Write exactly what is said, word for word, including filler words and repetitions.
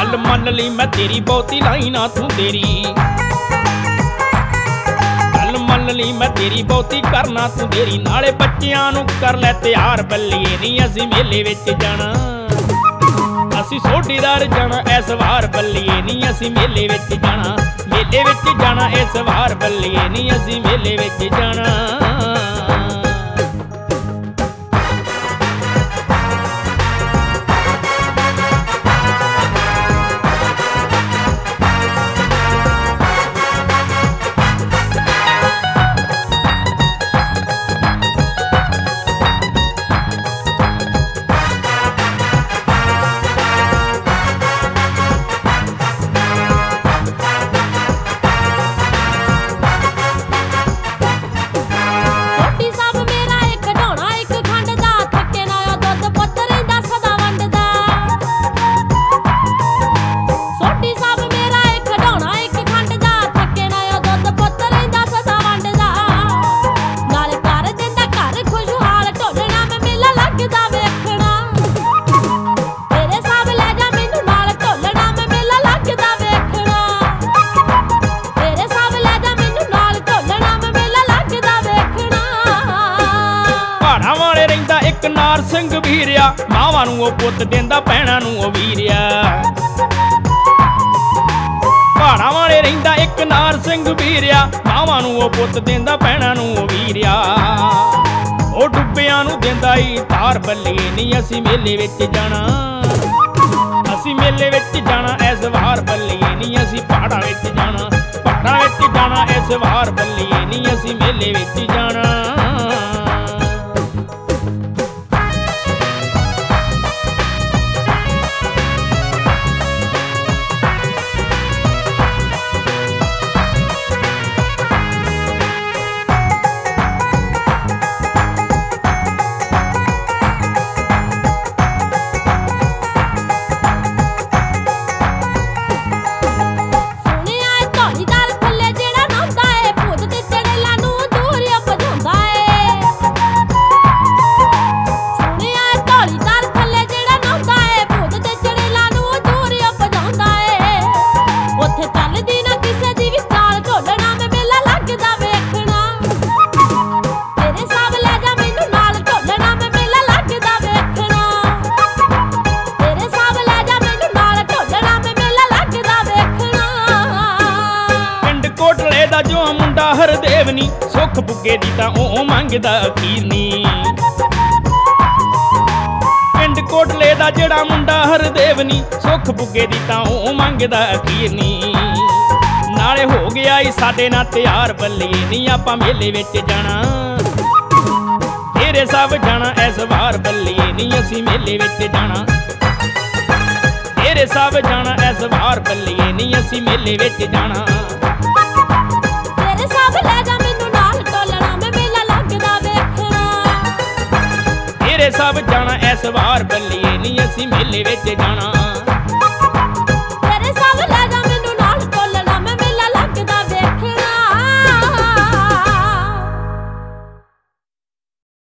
गल मन ली मैं तेरी बहुती लाई ना तू तेरी गल मन ली मैं तेरी बहुती करना तू तेरी नाले बच्चियां नू कर लै तैयार बल्लिए नी असी मेले विच जाना असी सोटीदार जाना इस वार बल्लिए नी असी मेले विच जाना मेले विच जाना इस वार बल्लिए नी असी मेले विच जाना एक नार सिंह वीरिया मावां नूं ओ पुत देंदा भैणां नूं ओ वीरिया पहाड़ां वाले रहिंदा एक नार सिंह वीरिया मावां नूं ओ पुत देंदा भैणां नूं ओ वीरिया ओ डुब्बियां नूं देंदा ई तार बल्लिए नी असी मेले विच जाना असी मेले विच जाना इस वार बल्लिए नी असी पहाड़ां विच जाना पहाड़ां विच जाना इस वार बल्लिए नी असी मेले विच जाना जो मुंडा हरदेव नी सुख बुगे दी तां ओ मंगदा अखीर नी पिंड कोटले दा जेड़ा मुंडा हरदेव नी सुख बुगे दी तां ओ मंगदा अखीर नी नाले हो गया ई साडे नाल तैयार बल्लिए नी आपां मेले विच जाना तेरे सब जाना इस वार बल्लिए नी असी मेले विच जाना तेरे सब जाना इस वार बल्लिए नी असी मेले विच जाना तेरे सब जाना इस वार बल्लिए नी असी मेले विच जाना।